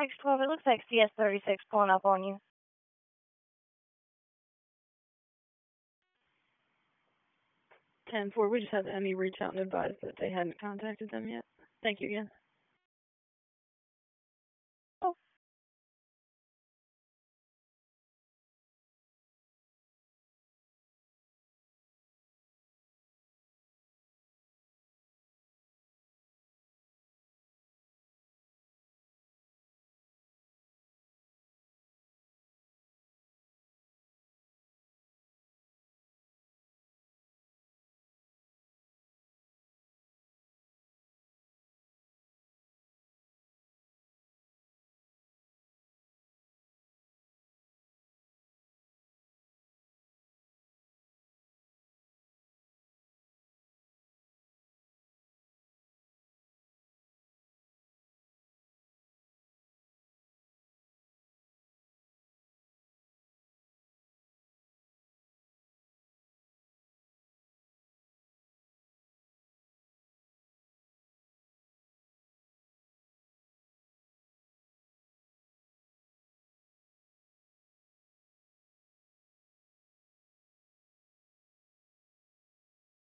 X12, it looks like CS36 pulling up on you. 10-4, we just had Emmy reach out and advise that they hadn't contacted them yet. Thank you again. Oh.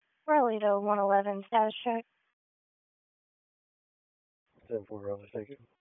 Raleigh to 111, status check. 10-4, Raleigh, thank you.